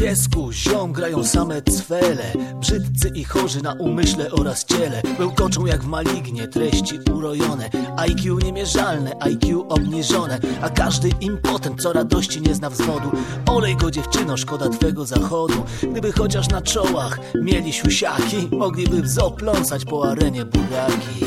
piesku, ziom grają same cwele, brzydcy i chorzy na umyśle oraz ciele. Bełkoczą jak w malignie, treści urojone, IQ niemierzalne, IQ obniżone. A każdy impotent, co radości nie zna wzwodu. Olej go dziewczyno, szkoda twego zachodu. Gdyby chociaż na czołach mieli siusiaki, mogliby w zoo pląsać po arenie buraki.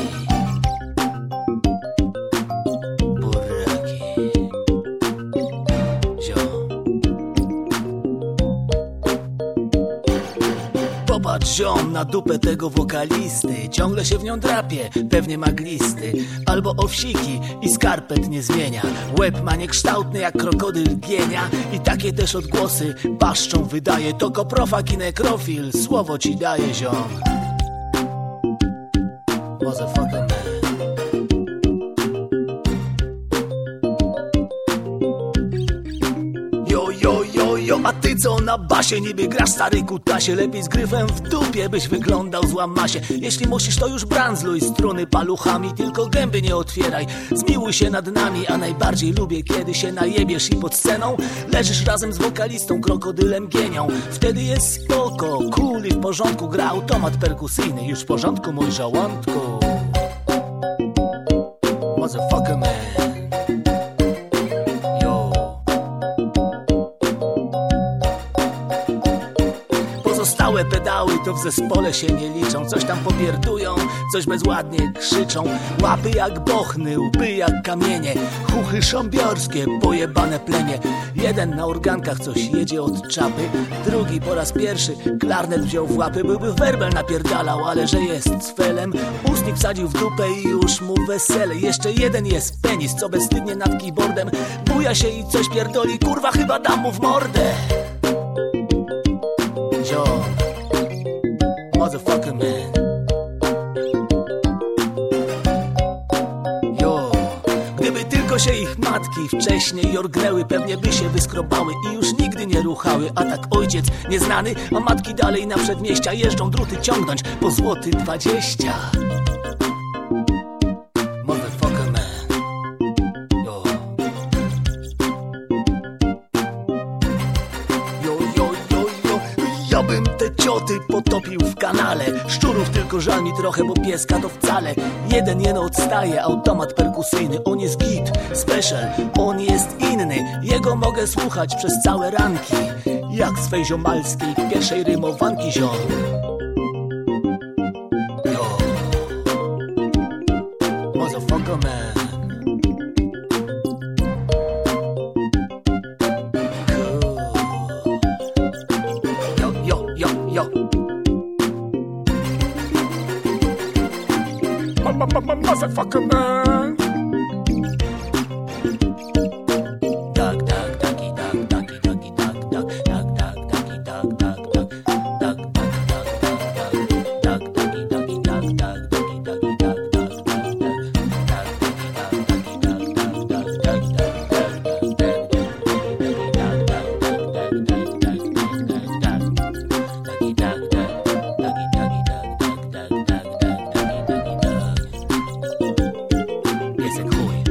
Popatrz ziom na dupę tego wokalisty, ciągle się w nią drapie, pewnie ma glisty. Albo owsiki i skarpet nie zmienia. Łeb ma niekształtny jak krokodyl gienia. I takie też odgłosy paszczą wydaje. To koprofag i nekrofil, słowo ci daje ziom. Motherfucker man. A ty co na basie, niby grasz stary kutasie. Lepiej z gryfem w dupie byś wyglądał z łamasie. Jeśli musisz to już brandzluj struny paluchami, tylko gęby nie otwieraj, zmiłuj się nad nami. A najbardziej lubię kiedy się najebiesz i pod sceną leżysz razem z wokalistą, krokodylem gienią. Wtedy jest spoko, cool i w porządku. Gra automat perkusyjny, już w porządku mój żołądku. Motherfucker man. Pozostałe pedały to w zespole się nie liczą. Coś tam popierdują, coś bezładnie krzyczą. Łapy jak bochny, łby jak kamienie, chuchy szambiorskie, pojebane plemię. Jeden na organkach coś jedzie od czapy, drugi po raz pierwszy klarnet wziął w łapy. Byłby werbel napierdalał, ale że jest cfelem, ustnik wsadził w dupę i już mu wesele. Jeszcze jeden jest penis, co bezstydnie nad keyboardem buja się i coś pierdoli. Kurwa, chyba dam mu w mordę. Motherfucker man. Yo. Gdyby tylko się ich matki wcześniej orgnęły, pewnie by się wyskrobały i już nigdy nie ruchały. A tak ojciec nieznany, a matki dalej na przedmieścia jeżdżą druty ciągnąć po złoty 20. Motherfucker man. Yo. Ja bym te cioty potopił w kanale. Szczurów tylko żal mi trochę, bo pieska to wcale. Jeden jeno odstaje, automat perkusyjny. On jest git, special, on jest inny. Jego mogę słuchać przez całe ranki, jak swej ziomalskiej pierwszej rymowanki ziom. Yo. Motherfucker man. Yo. Motherfucker man. Duck, duck, ducky, duck, ducky, ducky, duck, duck, duck, duck, ducky, duck, duck, duck, duck, duck, duck, ducky, ducky, duck, duck, ducky, ducky, duck, Piesek chuj.